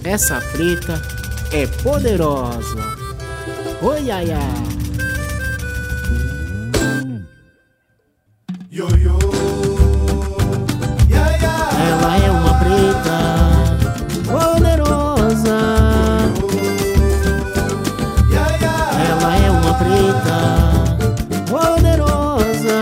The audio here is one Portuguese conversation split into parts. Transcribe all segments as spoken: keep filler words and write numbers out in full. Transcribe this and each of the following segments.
Essa preta é poderosa. Oi, ai, ai. Yo, yo. Yeah, yeah. Ela é uma preta poderosa. Yeah, yeah. Ela é uma preta poderosa.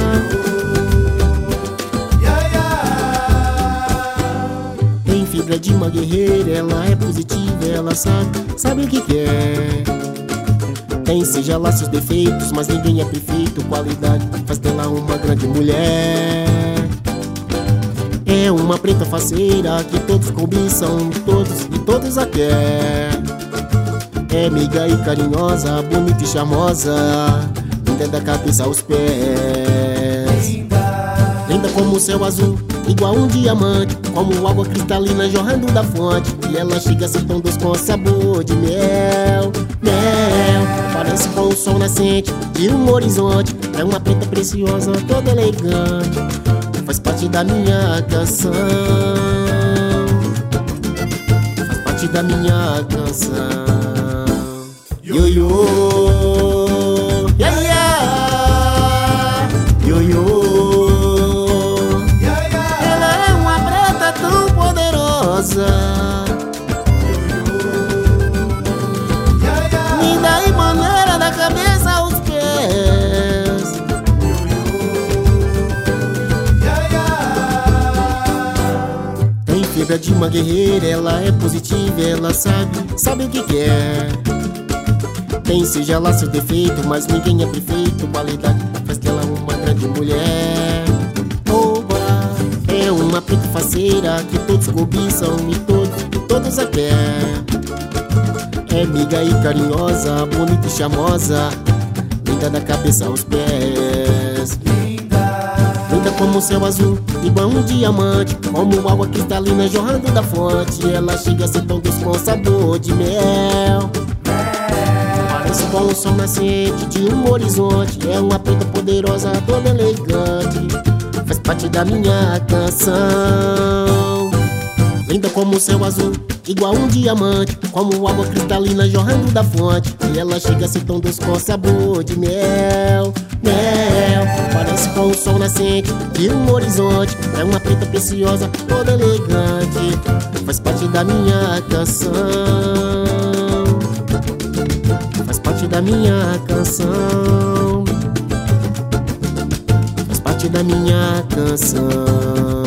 Yeah, yeah. Tem fibra de uma guerreira, ela é positiva, ela sabe, sabe o que quer. Tem, seja lá seus defeitos, mas ninguém é perfeito. Qualidade faz dela uma grande mulher. É uma preta faceira que todos cobiçam, todos e todos a quer. É meiga e carinhosa, bonita e charmosa, linda da cabeça aos pés. Linda como o céu azul, igual um diamante, como água cristalina jorrando da fonte. E ela chega a ser tão doce com sabor de mel, mel. Parece com o sol nascente de um horizonte. É uma preta preciosa, toda elegante. Faz parte da minha canção. Faz parte da minha canção. Yo, yo. Yeah, yeah. Yo, yo. Ela é uma preta tão poderosa. Linda e maneira da cabeça aos pés. Tem fibra de uma guerreira, ela é positiva, ela sabe, sabe o que quer. Tem, seja lá seu defeito, mas ninguém é perfeito. Qualidade faz dela uma grande mulher. Oba, é uma preta faceira que todos cobiçam e todos, e todos a quer. É amiga e carinhosa, bonita e charmosa, linda da cabeça aos pés. Linda como o céu azul, igual um diamante, como água cristalina jorrando da fonte. Ela chega a ser tão doce com sabor de mel. Parece com o sol nascente de um horizonte. É uma preta poderosa, toda elegante. Faz parte da minha canção. Linda como o céu azul, igual um diamante, como água cristalina jorrando da fonte. E ela chega a ser tão doce com sabor de mel, mel. Parece com o sol nascente de um horizonte. É uma preta preciosa, toda elegante. Faz parte da minha canção. Faz parte da minha canção. Faz parte da minha canção.